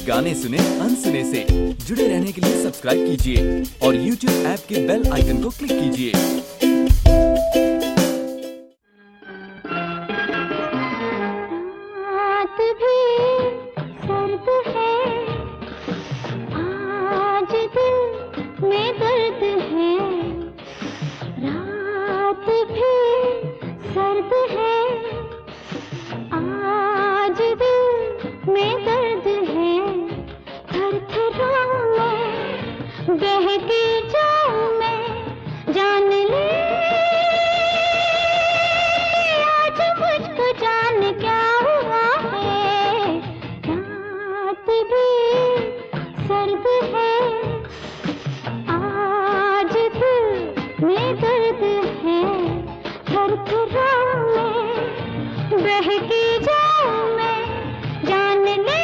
गाने सुने अनसुने से। जुड़े रहने के लिए सब्सक्राइब कीजिए और YouTube ऐप के बेल आइकन को क्लिक कीजिए। बहकी जाऊं मैं जान ले आज मुझको जान क्या हुआ है। रात भी सर्द है आज दिल में दर्द है। थरथराऊं मैं बहकी जाऊं मैं जान ले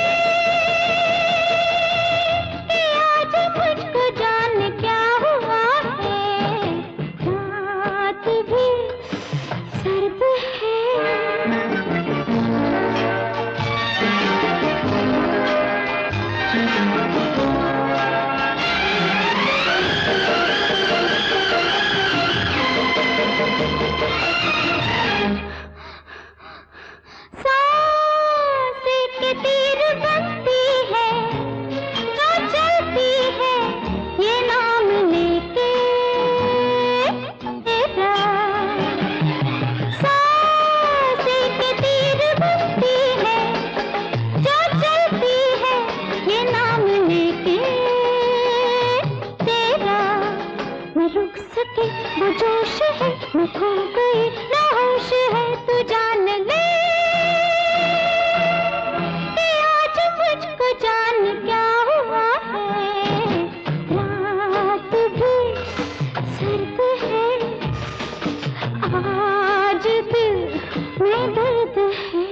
वो जोश है मैं खो गई ना होश है तू जान ले कि आज मुझको जान क्या हुआ है। रात भी सर्द है आज दिल में दर्द है।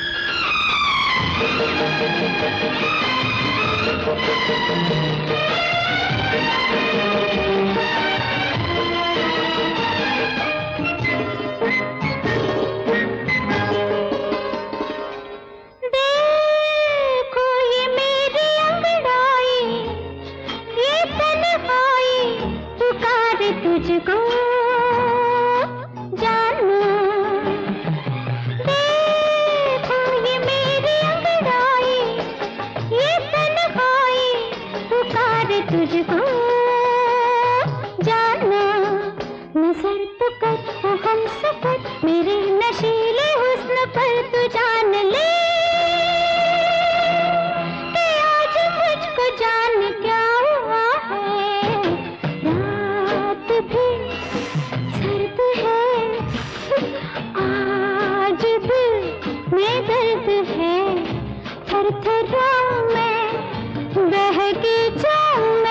तुझको जानू देखो ये मेरी अंगड़ाई ये तन्हाई पुकारे तुझको जाना। नजर तो कर वो हम सफर मेरे नशीले हुस्न पर तू जान ले कि आज मुझको जान क्या हुआ है। आज दिल में दर्द है। थरथराऊं मैं बहकी जाऊं